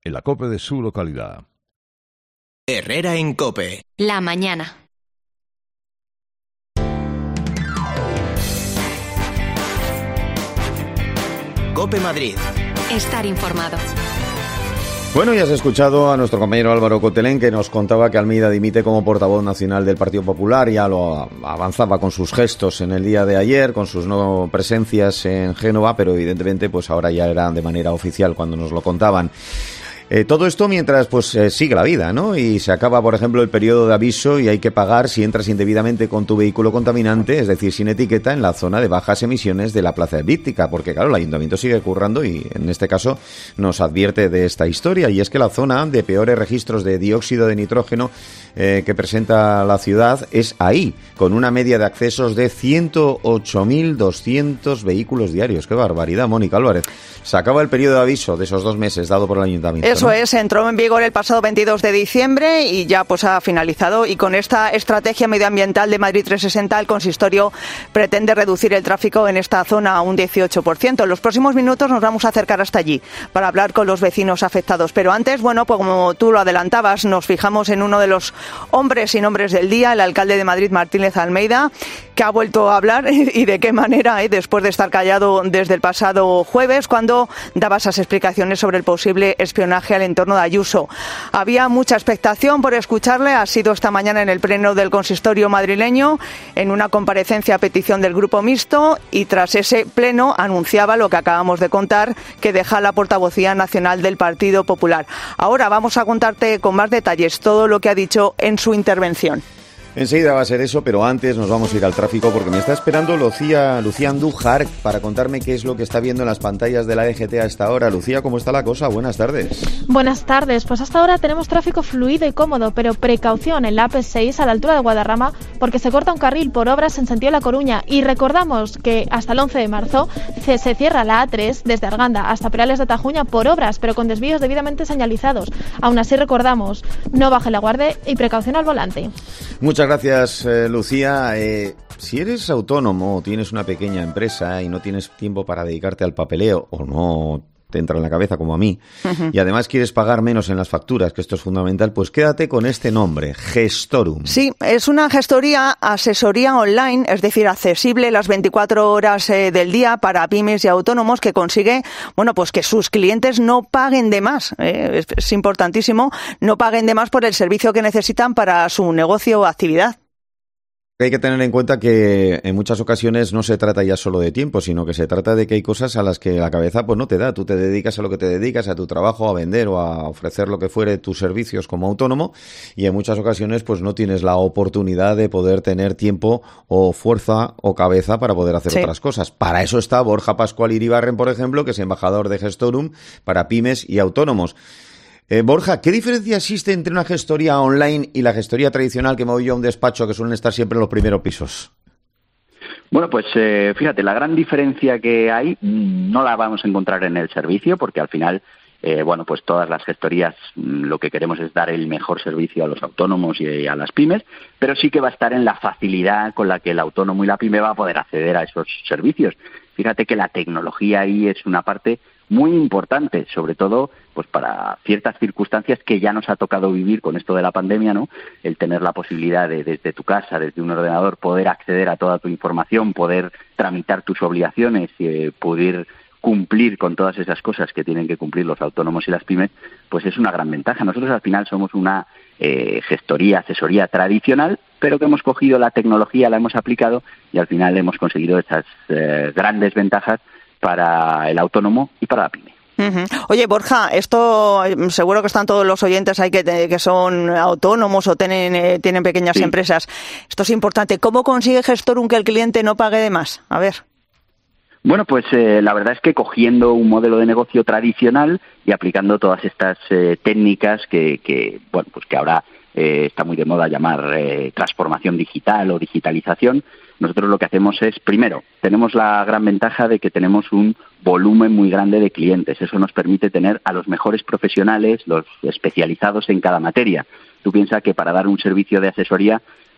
en la COPE de su localidad. Herrera en COPE. La mañana. COPE Madrid. Estar informado. Bueno, ya has escuchado a nuestro compañero Álvaro Cotelén, que nos contaba que Almeida dimite como portavoz nacional del Partido Popular. Ya lo avanzaba con sus gestos en el día de ayer, con sus no presencias en Génova, pero evidentemente pues ahora ya era de manera oficial cuando nos lo contaban. Todo esto mientras sigue la vida, ¿no? Y se acaba, por ejemplo, el periodo de aviso y hay que pagar si entras indebidamente con tu vehículo contaminante, es decir, sin etiqueta, en la zona de bajas emisiones de la Plaza Elíptica, porque claro, el Ayuntamiento sigue currando y en este caso nos advierte de esta historia, y es que la zona de peores registros de dióxido de nitrógeno que presenta la ciudad es ahí, con una media de accesos de 108.200 vehículos diarios. ¡Qué barbaridad, Mónica Álvarez! Se acaba el periodo de aviso de esos 2 meses dado por el Ayuntamiento. Eso, ¿no? Entró en vigor el pasado 22 de diciembre y ya pues ha finalizado. Y con esta estrategia medioambiental de Madrid 360, el consistorio pretende reducir el tráfico en esta zona a un 18%. En los próximos minutos nos vamos a acercar hasta allí para hablar con los vecinos afectados. Pero antes, bueno, pues como tú lo adelantabas, nos fijamos en uno de los hombres y nombres del día, el alcalde de Madrid, Martínez Almeida, que ha vuelto a hablar y de qué manera, después de estar callado desde el pasado jueves, cuando daba esas explicaciones sobre el posible espionaje al entorno de Ayuso. Había mucha expectación por escucharle. Ha sido esta mañana en el pleno del consistorio madrileño, en una comparecencia a petición del Grupo Mixto, y tras ese pleno anunciaba lo que acabamos de contar, que deja la portavocía nacional del Partido Popular. Ahora vamos a contarte con más detalles todo lo que ha dicho en su intervención. Enseguida va a ser eso, pero antes nos vamos a ir al tráfico porque me está esperando Lucía Andújar para contarme qué es lo que está viendo en las pantallas de la DGT a esta hora. Lucía, ¿cómo está la cosa? Buenas tardes. Buenas tardes. Pues hasta ahora tenemos tráfico fluido y cómodo, pero precaución en la AP6 a la altura de Guadarrama porque se corta un carril por obras en sentido La Coruña. Y recordamos que hasta el 11 de marzo se cierra la A3 desde Arganda hasta Perales de Tajuña por obras, pero con desvíos debidamente señalizados. Aún así recordamos, no baje la guardia y precaución al volante. Muchas gracias, Lucía. Si eres autónomo o tienes una pequeña empresa y no tienes tiempo para dedicarte al papeleo o no te entra en la cabeza como a mí, y además quieres pagar menos en las facturas, que esto es fundamental, pues quédate con este nombre, Gestorum. Sí, es una asesoría online, es decir, accesible las 24 horas del día para pymes y autónomos, que consigue, bueno, pues que sus clientes no paguen de más. Es importantísimo, no paguen de más por el servicio que necesitan para su negocio o actividad. Hay que tener en cuenta que en muchas ocasiones no se trata ya solo de tiempo, sino que se trata de que hay cosas a las que la cabeza pues no te da. Tú te dedicas a lo que te dedicas, a tu trabajo, a vender o a ofrecer lo que fuere tus servicios como autónomo, y en muchas ocasiones pues no tienes la oportunidad de poder tener tiempo o fuerza o cabeza para poder hacer otras cosas. Para eso está Borja Pascual Iribarren, por ejemplo, que es embajador de Gestorum para pymes y autónomos. Borja, ¿qué diferencia existe entre una gestoría online y la gestoría tradicional que me voy yo a un despacho, que suelen estar siempre en los primeros pisos? Bueno, pues fíjate, la gran diferencia que hay no la vamos a encontrar en el servicio, porque al final, pues todas las gestorías lo que queremos es dar el mejor servicio a los autónomos y a las pymes, pero sí que va a estar en la facilidad con la que el autónomo y la pyme va a poder acceder a esos servicios. Fíjate que la tecnología ahí es una parte muy importante, sobre todo pues para ciertas circunstancias que ya nos ha tocado vivir con esto de la pandemia, ¿no? El tener la posibilidad de desde tu casa, desde un ordenador, poder acceder a toda tu información, poder tramitar tus obligaciones, poder cumplir con todas esas cosas que tienen que cumplir los autónomos y las pymes, pues es una gran ventaja. Nosotros al final somos una asesoría tradicional, pero que hemos cogido la tecnología, la hemos aplicado y al final hemos conseguido esas grandes ventajas para el autónomo y para la pyme. Oye, Borja, esto seguro que están todos los oyentes ahí que son autónomos o tienen pequeñas empresas. Esto es importante. ¿Cómo consigue Gestorum que el cliente no pague de más? A ver. Bueno, pues la verdad es que cogiendo un modelo de negocio tradicional y aplicando todas estas técnicas que ahora está muy de moda llamar transformación digital o digitalización, nosotros lo que hacemos es, primero, tenemos la gran ventaja de que tenemos un volumen muy grande de clientes. Eso nos permite tener a los mejores profesionales, los especializados en cada materia. Tú piensas que para dar un servicio de asesoría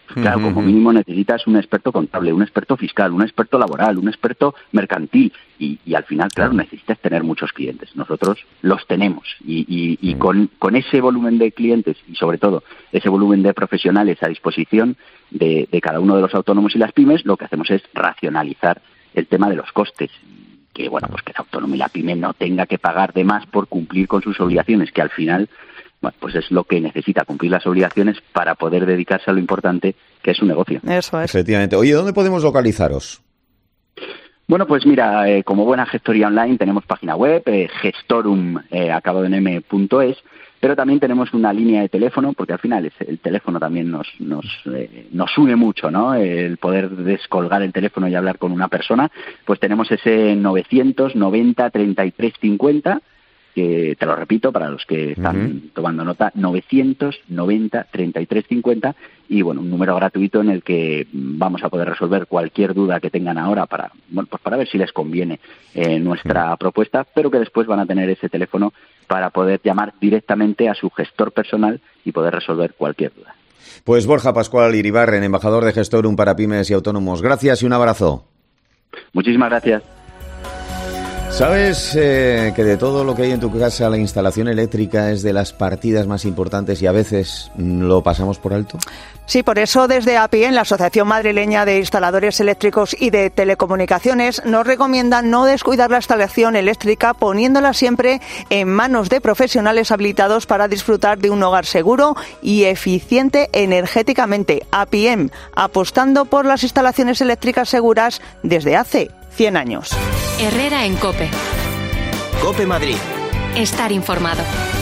Claro, como mínimo necesitas un experto contable, un experto fiscal, un experto laboral, un experto mercantil y al final, claro, necesitas tener muchos clientes. Nosotros los tenemos y con ese volumen de clientes y sobre todo ese volumen de profesionales a disposición de cada uno de los autónomos y las pymes, lo que hacemos es racionalizar el tema de los costes. Que bueno, pues que el autónomo y la pyme no tenga que pagar de más por cumplir con sus obligaciones, que al final, bueno, pues es lo que necesita, cumplir las obligaciones para poder dedicarse a lo importante que es su negocio. Eso es. Efectivamente. Oye, ¿dónde podemos localizaros? Bueno, pues mira, como buena gestoría online tenemos página web, gestorum, acabado en m.es, pero también tenemos una línea de teléfono, porque al final el teléfono también nos une mucho, ¿no? El poder descolgar el teléfono y hablar con una persona. Pues tenemos ese 990 33 50, que te lo repito para los que están tomando nota, 990 33 50, y bueno, un número gratuito en el que vamos a poder resolver cualquier duda que tengan ahora para ver si les conviene nuestra propuesta, pero que después van a tener ese teléfono para poder llamar directamente a su gestor personal y poder resolver cualquier duda. Pues Borja Pascual Iribarren, embajador de Gestorum para pymes y autónomos. Gracias y un abrazo. Muchísimas gracias. ¿Sabes que de todo lo que hay en tu casa la instalación eléctrica es de las partidas más importantes y a veces lo pasamos por alto? Sí, por eso desde APIEN, la Asociación Madrileña de Instaladores Eléctricos y de Telecomunicaciones, nos recomiendan no descuidar la instalación eléctrica poniéndola siempre en manos de profesionales habilitados para disfrutar de un hogar seguro y eficiente energéticamente. APIEN, apostando por las instalaciones eléctricas seguras desde hace 100 años. Herrera en COPE. COPE Madrid. Estar informado.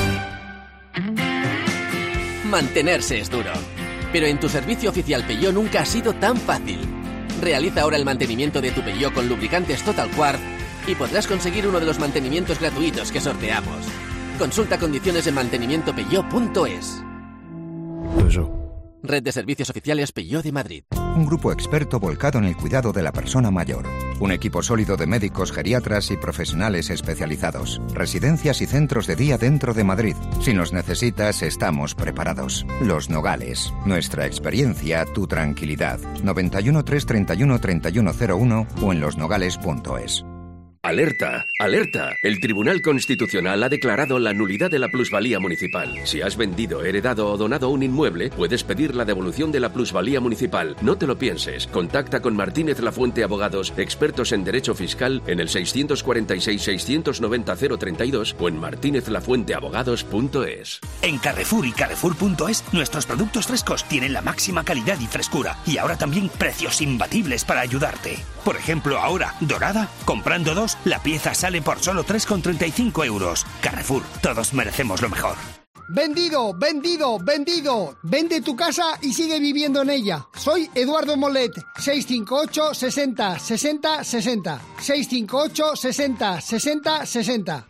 Mantenerse es duro. Pero en tu servicio oficial Peugeot nunca ha sido tan fácil. Realiza ahora el mantenimiento de tu Peugeot con lubricantes Total Quart y podrás conseguir uno de los mantenimientos gratuitos que sorteamos. Consulta condiciones en mantenimientopeugeot.es. Red de Servicios Oficiales Peugeot de Madrid. Un grupo experto volcado en el cuidado de la persona mayor. Un equipo sólido de médicos, geriatras y profesionales especializados. Residencias y centros de día dentro de Madrid. Si nos necesitas, estamos preparados. Los Nogales. Nuestra experiencia, tu tranquilidad. 91 331 3101 o en losnogales.es. ¡Alerta! ¡Alerta! El Tribunal Constitucional ha declarado la nulidad de la plusvalía municipal. Si has vendido, heredado o donado un inmueble, puedes pedir la devolución de la plusvalía municipal. No te lo pienses. Contacta con Martínez Lafuente Abogados, expertos en derecho fiscal, en el 646-690-032 o en martinezlafuenteabogados.es. En Carrefour y Carrefour.es, nuestros productos frescos tienen la máxima calidad y frescura. Y ahora también precios imbatibles para ayudarte. Por ejemplo, ahora, dorada, comprando 2, la pieza sale por solo 3,35 euros. Carrefour, todos merecemos lo mejor. ¡Vendido! ¡Vendido! ¡Vendido! Vende tu casa y sigue viviendo en ella. Soy Eduardo Molet. 658 60 60 60. 658 60 60 60.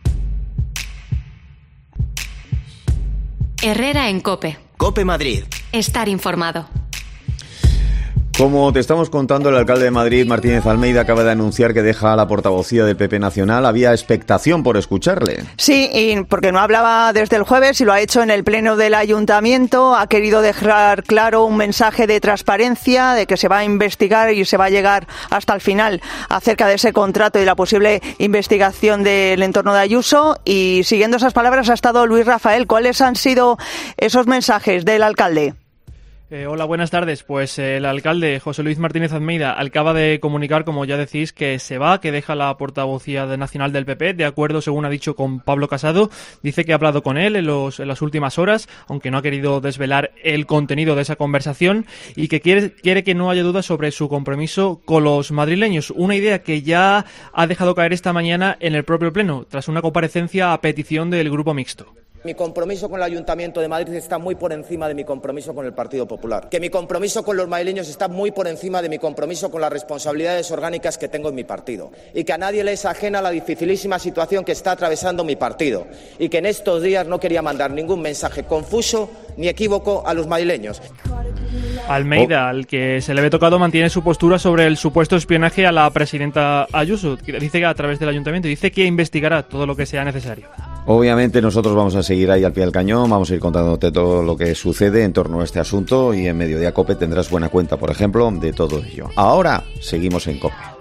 Herrera en COPE. COPE Madrid. Estar informado. Como te estamos contando, el alcalde de Madrid, Martínez Almeida, acaba de anunciar que deja la portavocía del PP Nacional. Había expectación por escucharle. Sí, y porque no hablaba desde el jueves y lo ha hecho en el pleno del ayuntamiento. Ha querido dejar claro un mensaje de transparencia, de que se va a investigar y se va a llegar hasta el final acerca de ese contrato y la posible investigación del entorno de Ayuso. Y siguiendo esas palabras ha estado Luis Rafael. ¿Cuáles han sido esos mensajes del alcalde? Hola, buenas tardes. Pues el alcalde José Luis Martínez Almeida acaba de comunicar, como ya decís, que se va, que deja la portavocía nacional del PP, de acuerdo, según ha dicho, con Pablo Casado. Dice que ha hablado con él en las últimas horas, aunque no ha querido desvelar el contenido de esa conversación, y que quiere que no haya dudas sobre su compromiso con los madrileños. Una idea que ya ha dejado caer esta mañana en el propio pleno, tras una comparecencia a petición del Grupo Mixto. Mi compromiso con el Ayuntamiento de Madrid está muy por encima de mi compromiso con el Partido Popular. Que mi compromiso con los madrileños está muy por encima de mi compromiso con las responsabilidades orgánicas que tengo en mi partido. Y que a nadie le es ajena la dificilísima situación que está atravesando mi partido. Y que en estos días no quería mandar ningún mensaje confuso ni equívoco a los madrileños. Almeida, al que se le ve tocado, mantiene su postura sobre el supuesto espionaje a la presidenta Ayuso. Dice que a través del Ayuntamiento dice que investigará todo lo que sea necesario. Obviamente nosotros vamos a seguir ahí al pie del cañón, vamos a ir contándote todo lo que sucede en torno a este asunto y en Mediodía COPE tendrás buena cuenta, por ejemplo, de todo ello. Ahora seguimos en COPE.